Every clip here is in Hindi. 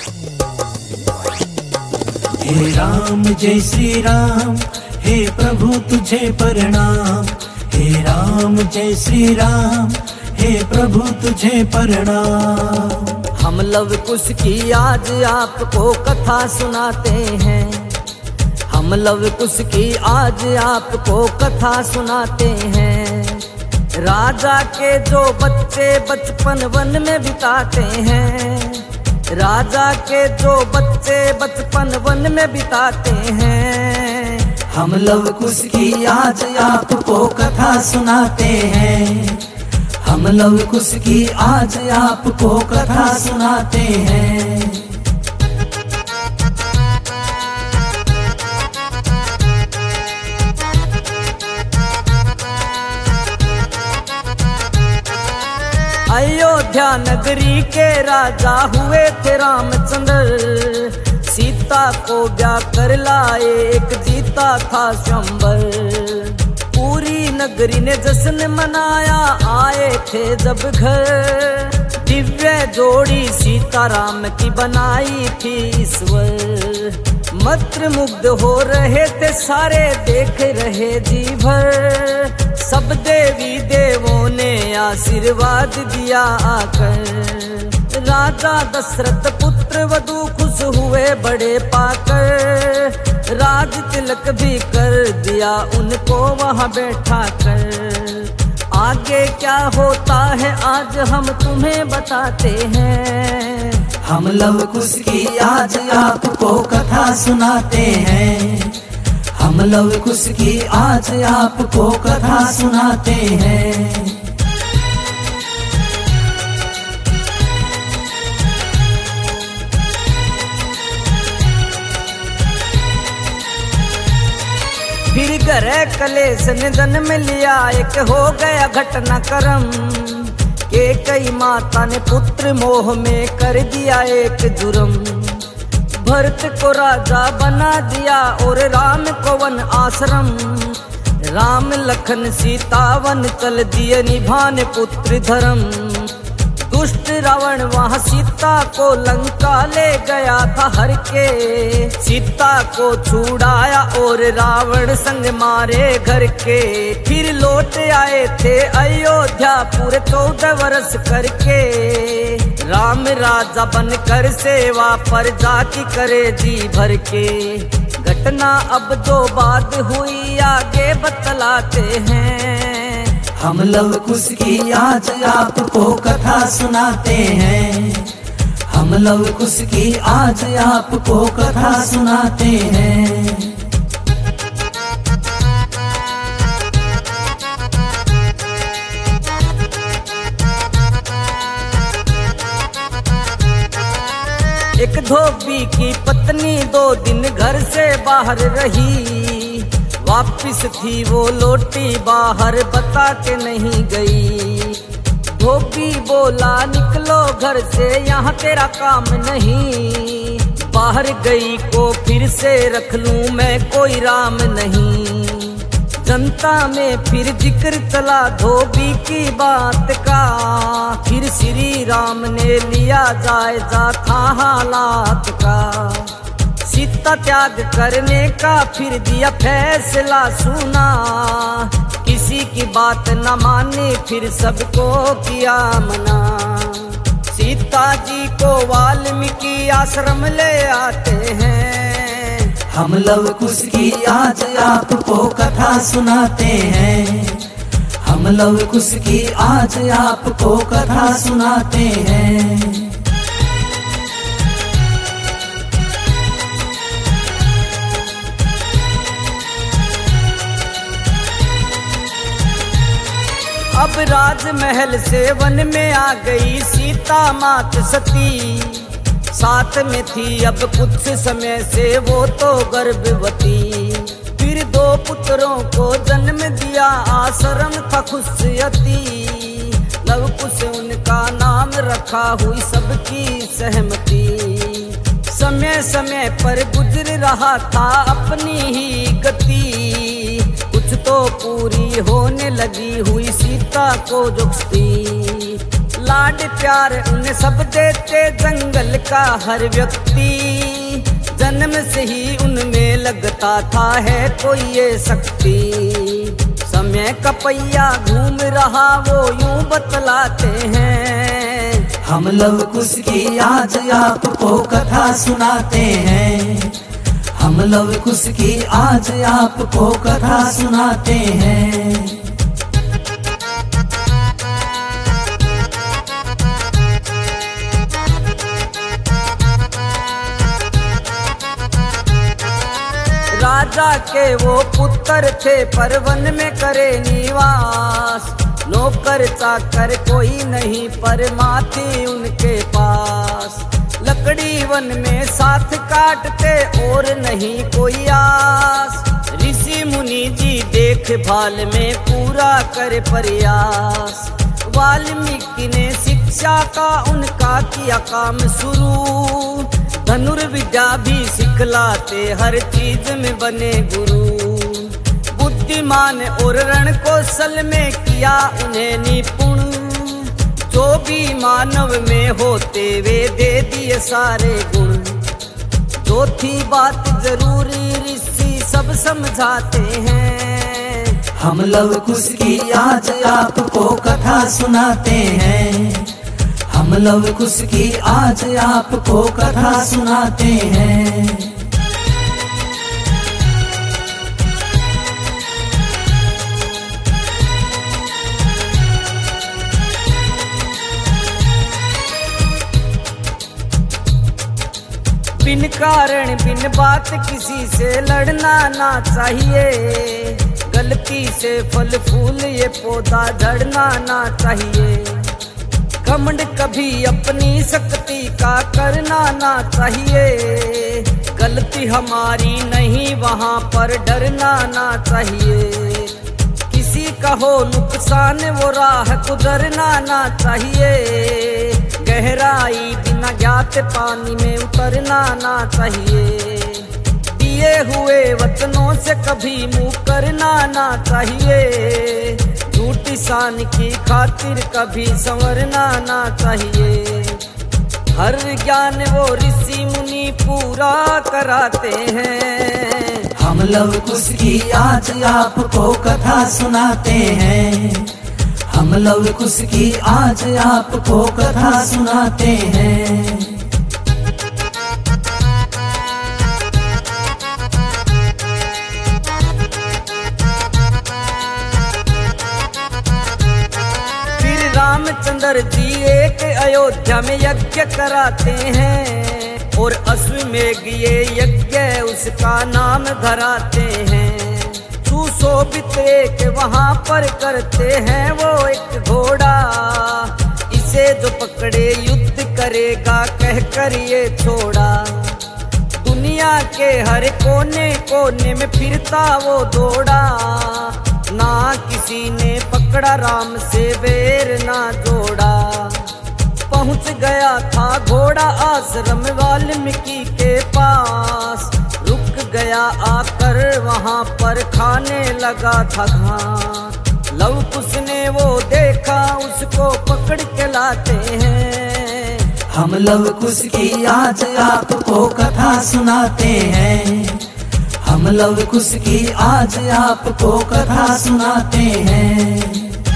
हे राम जय श्री राम, हे प्रभु तुझे प्रणाम। हे राम जय श्री राम, हे प्रभु तुझे प्रणाम। हम लव कुश की आज आपको कथा सुनाते हैं। हम लव कुश की आज आपको कथा सुनाते हैं। राजा के जो बच्चे बचपन वन में बिताते हैं। राजा के जो बच्चे बचपन वन में बिताते हैं। हम लव कुश की आज आपको कथा सुनाते हैं। हम लव कुश की आज आपको कथा सुनाते हैं। अयोध्या नगरी के राजा हुए थे रामचंद्र। सीता को ब्याह कर लाए, एक जीता था स्वयंवर। पूरी नगरी ने जश्न मनाया, आए थे जब घर। दिव्य जोड़ी सीता राम की बनाई थी ईश्वर। मंत्र मुग्ध हो रहे थे सारे, देख रहे जी भर। सब देवी देवों ने आशीर्वाद दिया आकर। राजा दशरथ पुत्र वधू खुश हुए बड़े पाकर। राज तिलक भी कर दिया उनको वहाँ बैठा कर। आगे क्या होता है आज हम तुम्हें बताते हैं। हम लव कुश की आज आपको कथा सुनाते हैं। हम लव कुश की आज आपको कथा सुनाते हैं। फिर घर कलेश ने जन्म लिया, एक हो गया घटनाक्रम। के कई माता ने पुत्र मोह में कर दिया एक जुर्म। भरत को राजा बना दिया और राम को वन आश्रम। राम लखन सीता वन चल दिए निभाने पुत्र धर्म। दुष्ट रावण वहाँ सीता को लंका ले गया था हर के। सीता को छुड़ाया और रावण संग मारे घर के। फिर लौट आए थे अयोध्या पूरे 14 वर्ष करके। राम राजा बनकर सेवा पर जाकी करे जी भर के। घटना अब जो बात हुई आगे बतलाते हैं। हम लव कुश की आज आपको कथा सुनाते हैं। हम लव कुश की आज आपको कथा सुनाते हैं। एक धोबी की पत्नी 2 दिन घर से बाहर रही। वापिस थी वो लौटी बाहर बता के नहीं गई। धोबी बोला निकलो घर से यहाँ तेरा काम नहीं। बाहर गई को फिर से रख लूं मैं कोई राम नहीं। जनता में फिर जिक्र चला धोबी की बात का। फिर श्री राम ने लिया जायजा था हालात का। सीता त्याग करने का फिर दिया फैसला सुना। किसी की बात न मानी फिर सबको किया मना। सीता जी को वाल्मीकि आश्रम ले आते हैं। हम लव कुश की आज आपको कथा सुनाते हैं। हम लव कुश की आज आपको कथा सुनाते हैं। अब राजमहल से वन में आ गई सीता मात सती। साथ में थी अब कुछ समय से वो तो गर्भवती। फिर 2 पुत्रों को जन्म दिया, आश्रम था खुशियती। लव कुश उनका नाम रखा, हुई सबकी सहमति। समय समय पर गुजर रहा था अपनी ही गति। कुछ तो पूरी होने लगी हुई सीता को जुक्ति। लाड प्यार उन्हें सब देते जंगल का हर व्यक्ति। जन्म से ही उनमें लगता था है कोई ये शक्ति। समय का पहिया घूम रहा वो यूं बतलाते हैं। हम लव कुश की आज आपको कथा सुनाते हैं। हम लव कुश की आज आपको कथा सुनाते हैं। राजा के वो पुत्र थे पर वन में करे निवास। नौकर चाकर कोई नहीं पर माँ थी उनके पास। लकड़ी वन में साथ काटते और नहीं कोई आस। ऋषि मुनि जी देखभाल में पूरा कर प्रयास। वाल्मीकि ने शिक्षा का उनका किया काम शुरू। धनुर्विद्या भी सिखलाते हर चीज में बने गुरु। बुद्धिमान और रण कौशल में किया उन्हें निपुण। जो भी मानव में होते वे दे दिए सारे गुण। जो थी बात जरूरी ऋषि सब समझाते हैं। हम लव कुश की आज आपको कथा सुनाते हैं। हम लव कुश की आज आपको कथा सुनाते हैं। बिन कारण बिन बात किसी से लड़ना ना चाहिए। गलती से फल फूल ये पौधा झड़ना ना चाहिए। घमंड कभी अपनी शक्ति का करना ना चाहिए। गलती हमारी नहीं वहाँ पर डरना ना चाहिए। किसी का हो नुकसान वो राह गुजरना ना चाहिए। गहराई बिना ज्ञात पानी में उतरना ना चाहिए। दिए हुए वचनों से कभी मुँह करना ना चाहिए। झूठी शान की खातिर कभी संवरना ना चाहिए। हर ज्ञान वो ऋषि मुनि पूरा कराते हैं। हम लव कुश की आज आपको कथा सुनाते हैं। हम लव कुश की आज आपको कथा सुनाते हैं। रामचंद्र जी एक अयोध्या में यज्ञ कराते हैं। और अश्वमेघ ये यज्ञ उसका नाम धराते हैं। सुशोभित एक वहाँ पर करते हैं वो एक घोड़ा। इसे जो पकड़े युद्ध करेगा कहकर ये छोड़ा। दुनिया के हर कोने कोने में फिरता वो दौड़ा। ना किसी ने पकड़ा राम से बैर ना जोड़ा। पहुंच गया था घोड़ा आश्रम वाल्मीकि के पास। रुक गया आकर वहाँ पर खाने लगा था घास। लव कुश ने वो देखा उसको पकड़ के लाते हैं। हम लव कुश की आज आपको कथा सुनाते हैं। हम लव कुश की आज आपको कथा सुनाते हैं।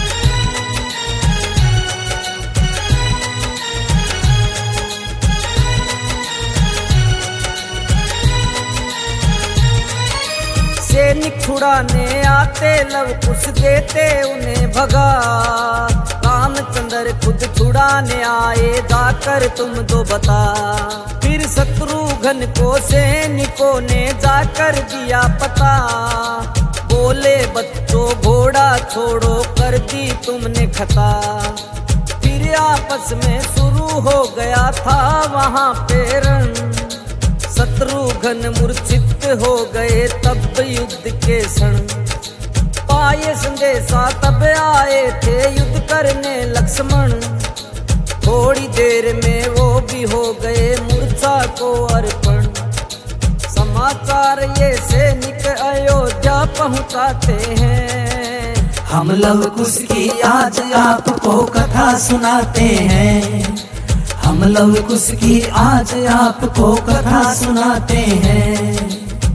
सैनिक छुड़ाने आते लव कुश देते उन्हें भगा। रामचंद्र खुद छुड़ाने आए जाकर तुम दो बता। फिर शत्रुघ्न को सैनिकों ने जाकर दिया पता। बोले बच्चों घोड़ा छोड़ो कर दी तुमने खता। फिर आपस में शुरू हो गया था वहाँ पे रण। शत्रुघ्न मूर्छित हो गए तब युद्ध के क्षण। पाए संदेशा तब आए थे युद्ध करने लक्ष्मण। थोड़ी देर में वो भी हो गए मूर्छा को अर्पण। समाचार ये सैनिक अयोध्या पहुँचाते हैं। हम लव कुश की आज आपको कथा सुनाते हैं। हम लव कुश की आज आपको कथा सुनाते हैं।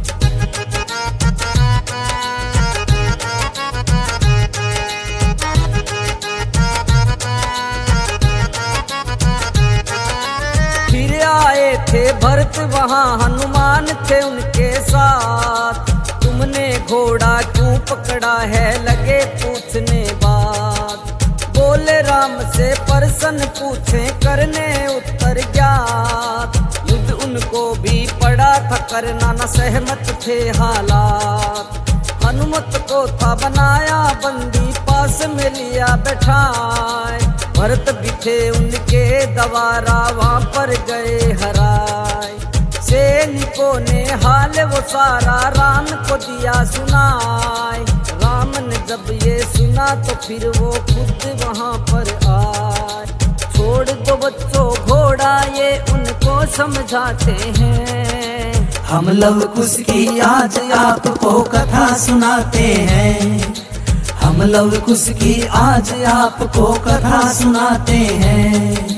फिर आए थे भरत वहाँ हनुमान थे उनके साथ, तुमने घोड़ा क्यों पकड़ा है लगे पूछने बात। बोले राम से प्रश्न पूछे करने उत्तर ज्ञात, युद्ध उनको भी पड़ा था करना न सहमत थे हालात। हनुमत को था बनाया बंदी पास में लिया बैठाए, भरत भी थे उनके दवारा वहाँ पर गए हराए। सैनिकों ने हाल वो सारा राम को दिया सुनाए, राम ने जब ये सुना तो फिर वो खुद वहाँ पर आए। छोड़ दो बच्चों घोड़ा ये उनको समझाते हैं। हम लव कुश की आज आपको कथा सुनाते हैं। हम लव कुश की आज आपको कथा सुनाते हैं।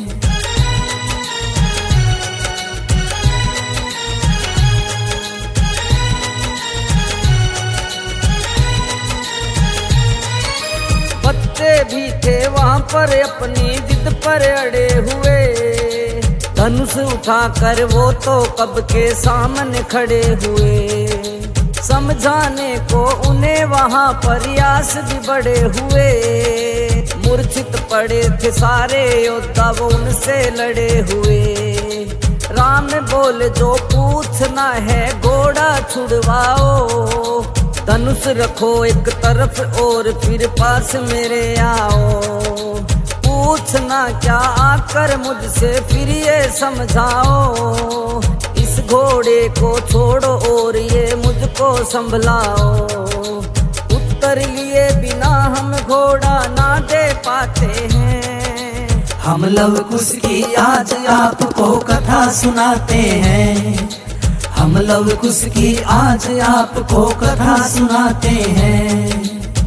बच्चे भी थे वहाँ पर अपनी जिद पर अड़े हुए, धनुष उठाकर वो तो कब के सामने खड़े हुए। समझाने को उन्हें वहाँ प्रयास भी बड़े हुए, मूर्छित पड़े थे सारे योद्धा वो उनसे लड़े हुए। राम बोले जो पूछना है घोड़ा छुड़वाओ, धनुष रखो एक तरफ और फिर पास मेरे आओ। पूछना क्या आकर मुझसे फिर ये समझाओ, इस घोड़े को छोड़ो और ये मुझको संभलाओ। उत्तर लिए बिना हम घोड़ा ना दे पाते हैं। हम लव कुश की आज आपको कथा सुनाते हैं। हम लव कुश की आज आपको कथा सुनाते हैं।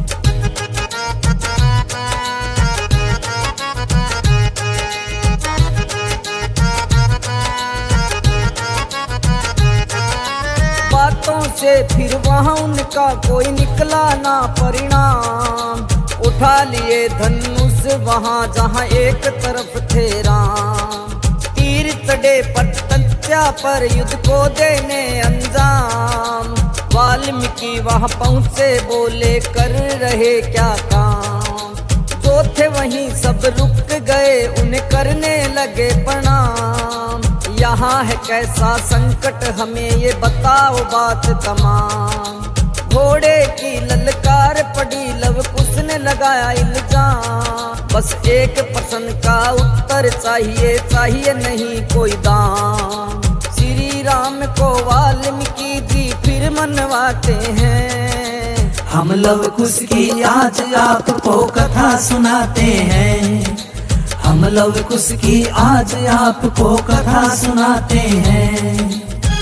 बातों से फिर वहाँ उनका कोई निकला ना परिणाम, उठा लिए धनुष वहाँ जहाँ एक तरफ थे राम। तीर चढ़े पत्तत्या पर युद्ध को देने अंजाम, वाल्मीकि वहाँ पहुँचे बोले कर रहे क्या काम। जो थे वहीं सब रुक गए उन्हें करने लगे प्रणाम। यहाँ है कैसा संकट हमें ये बताओ बात तमाम। घोड़े की ललकार पड़ी लव कुश ने लगाया इल्जाम, बस एक प्रश्न का उत्तर चाहिए चाहिए नहीं कोई दाम। श्री राम को वाल्मीकि जी फिर मनवाते हैं। हम लव कुश की आज आपको कथा सुनाते हैं। हम लव कुश की आज आपको कथा सुनाते हैं।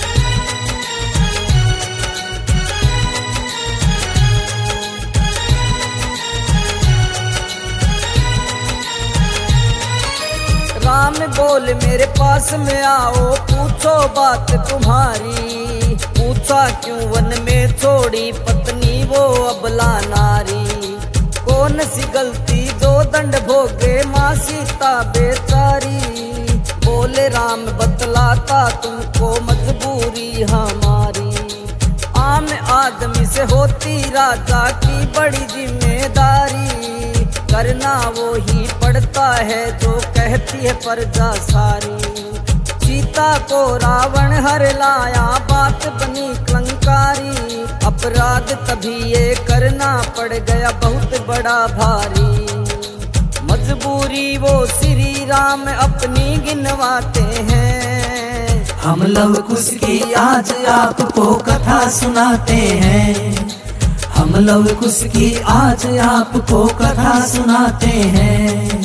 राम बोल मेरे पास में आओ पूछो बात तुम्हारी। पूछा क्यों वन में छोड़ी पत्नी वो अबला नारी। कौन सी गलती जो दंड भोगे माँ सीता बेचारी। बोले राम बतलाता तुमको मजबूरी हमारी। आम आदमी से होती राजा की बड़ी जिम्मेदारी। करना वो ही पड़ता है जो कहती है प्रजा सारी। सीता को रावण हर लाया बात बनी कलंकारी। अपराध तभी ये करना पड़ गया बहुत बड़ा भारी। मजबूरी वो श्री राम अपनी गिनवाते हैं। हम लव कुश की आज आपको कथा सुनाते हैं। हम लव कुश की आज आपको कथा सुनाते हैं।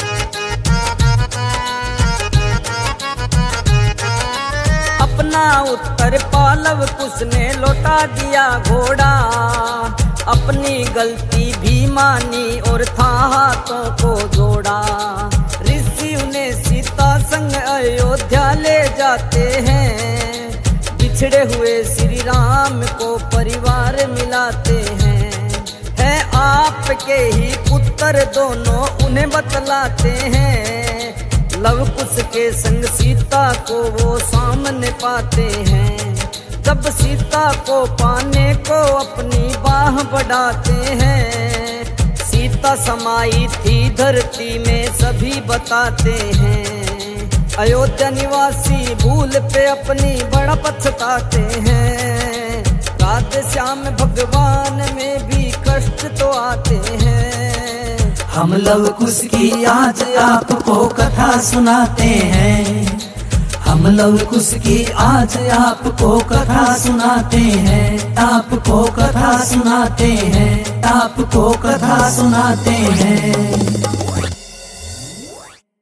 अपना उत्तर पालव कुश ने लौटा दिया घोड़ा। अपनी गलती भी मानी और था हाथों को जोड़ा। ऋषि उन्हें सीता संग अयोध्या ले जाते हैं। बिछड़े हुए श्री राम को परिवार मिलाते हैं। है आपके ही पुत्र दोनों उन्हें बतलाते हैं। लव कुश के संग सीता को वो सामने पाते हैं। जब सीता को पाने को अपनी बाह बढ़ाते हैं। सीता समाई थी धरती में सभी बताते हैं। अयोध्या निवासी भूल पे अपनी बड़ा पछताते हैं। राधे श्याम भगवान में भी कष्ट तो आते हैं। हम लव कुश की आज आपको कथा सुनाते हैं। हम लव कुश की आज आपको कथा सुनाते हैं। आपको कथा सुनाते हैं। आपको कथा सुनाते हैं।